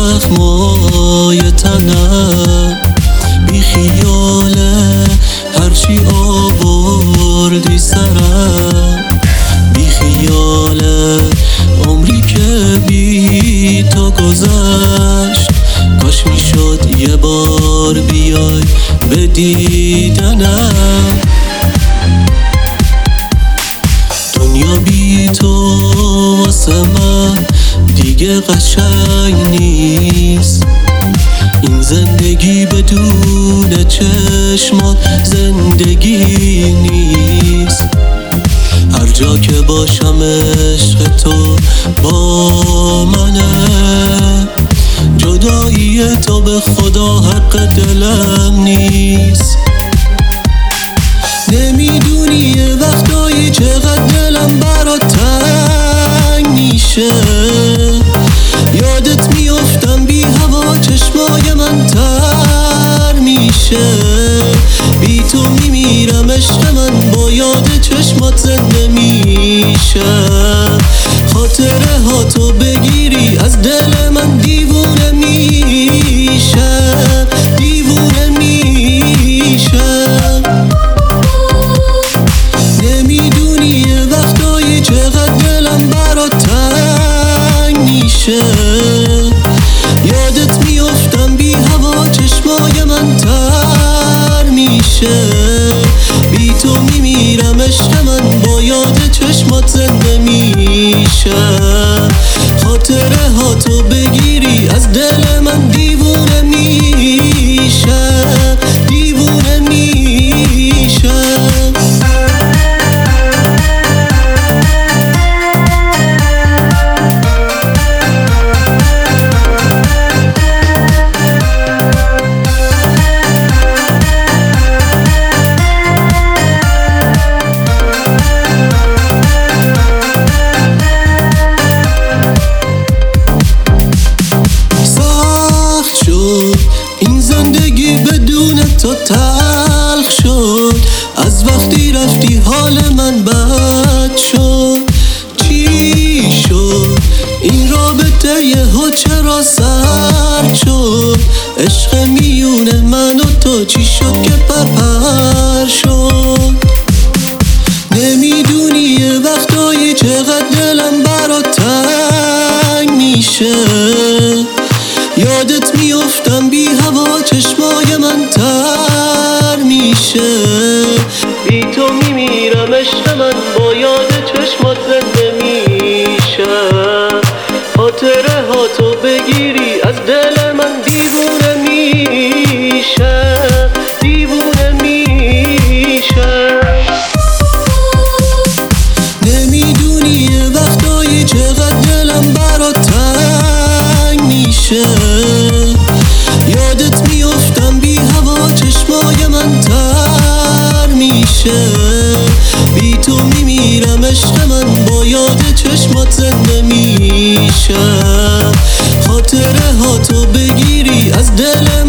زخمای تنم، بی خیاله هرچی آوردی سرم، بی خیاله عمری که بی تو گذشت. کاش میشد یه بار بیای به دیدنم. دنیا بی تو واسه من دیگه قشنگ نیست. این زندگی بدون چشمات زندگی نیست. هر جا که باشم عشق تو با منه، جدایی تو به خدا حق دلم نیست. نمیدونی یه وقتایی چقدر دلم برات تنگ میشه، یادت میافتم بی هوا چشمای من تر میشه. بی تو میمیرم عشق من، با یاد چشمات زنده میشم. خاطره ها تو بگیری از دل من دیوونه میشم، دیوونه میشم. نمیدونی یه وقتایی چقدر دلم برات تنگ میشه، یادت میافتم بی هوا چشمای من تر میشه. بی تو میمیرم عشق من، با یاد چشمات زنده میشم. خاطره ها تو بگیری از دل من دیوونه میشم، دیوونه میشم. این زندگی بدون تو تلخ شد، از وقتی رفتی حال من بد شد. چی شد این رابطه یهو چرا سرد شد؟ عشق میونه من و تو چی شد که پرپر شد؟ نمیدونی یه وقتایی چقدر دلم برات تنگ میشه، یادت میافتم بی هوا چشمای من تر میشه. بی تو میمیرم عشق من، با یاد چشمات زنده میشم. خاطره ها تو بگیری از دل من دیوونه میشم، دیوونه میشم. نمیدونی یه وقتایی چقدر دلم برات تنگ میشه، یادت میافتم بی هوا چشمای من تر میشه. بی تو میمیرم عشق من، با یاد چشمات زنده میشم. خاطره ها تو بگیری از دل